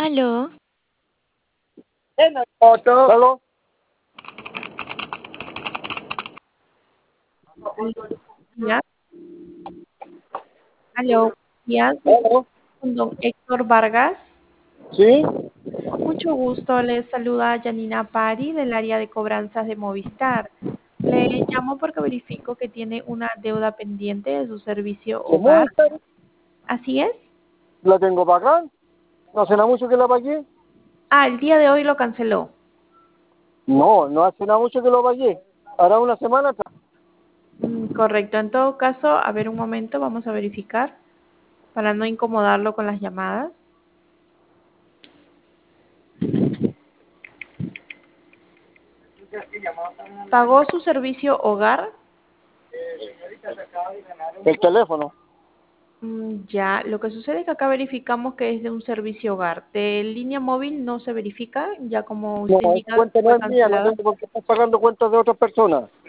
Aló, En la foto. ¿Aló? Días. Aló, días, ¿Aló? con don Héctor Vargas. ¿Sí? Mucho gusto, les saluda Janina Pari del área de cobranzas de Movistar. Le llamo porque verifico que tiene una deuda pendiente de su servicio ¿Cómo hogar. está? ¿Así es? ¿La tengo pagada? ¿No hace nada mucho que la pagué? Ah, el día de hoy lo canceló. No, no hace nada mucho que lo pagué. Hará una semana atrás. Correcto, en todo caso, a ver un momento, vamos a verificar para no incomodarlo con las llamadas. ¿Pagó su servicio hogar? El teléfono. Ya, lo que sucede es que acá verificamos que es de un servicio hogar. De línea móvil no se verifica, ya como No, usted esa indica cuenta no fue es mía, no cancelada. tengo por qué estar pagando cuentas de otras personas.